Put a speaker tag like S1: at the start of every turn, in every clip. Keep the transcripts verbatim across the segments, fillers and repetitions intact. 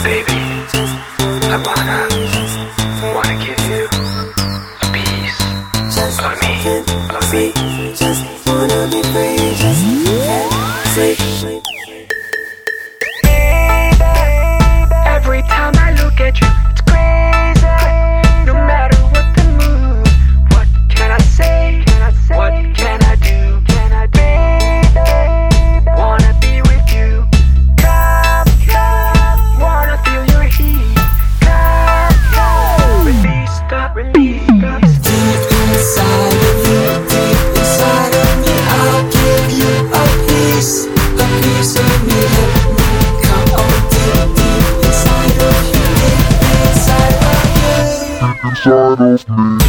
S1: baby, I wanna, wanna give you a piece of me, of me.
S2: Just wanna be free, just free.
S1: Every time I look at you, it's crazy. No matter what the mood, what can I say? What can I do? Can I do? Wanna be with you. Come, come. Wanna feel your heat. Come, come. Release the, release the.
S2: Deep inside of you, deep inside of me, I'll give you a piece, a piece of me. Let me come on deep, deep inside of you, deep inside of you.
S3: Inside of me.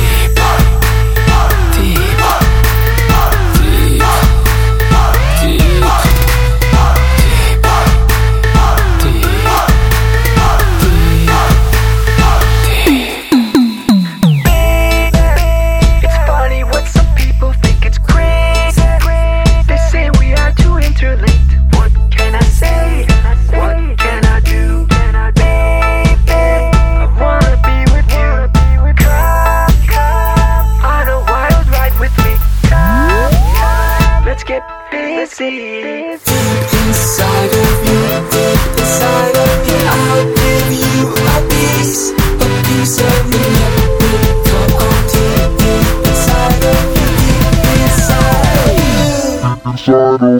S2: Deep inside of you, deep inside of me, I'll give you a piece, a piece of me. Let me come on deep, deep inside of you, deep inside of you.
S3: Inside of me.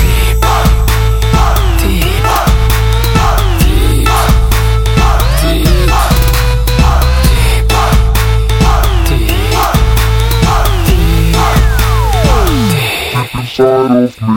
S3: Inside of me.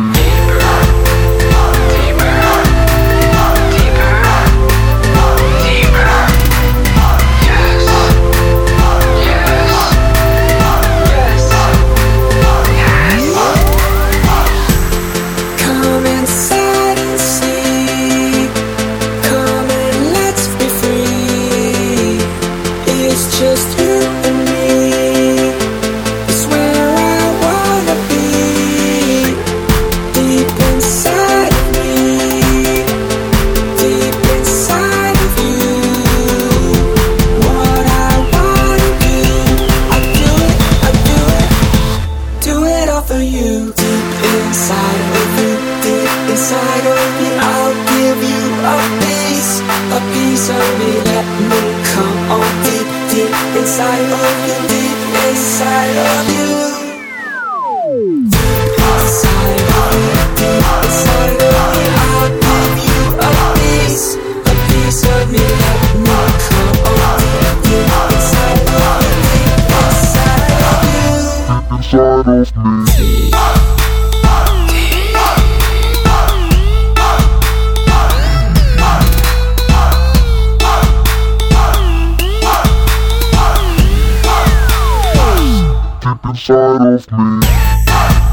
S2: Just you and me, it's where I wanna be. Deep inside of me, deep inside of you. What I wanna do, I do it, I do it, do it all for you. Deep inside of you, deep inside of me, I'll give you a piece, a piece of me. Let me come on deep, deep inside of you, deep inside of you. Deep inside of you, deep inside of me, I'll give you a piece, a piece of me. Let me come on deep, deep inside of you, deep inside of you.
S3: Inside of me. Inside of me.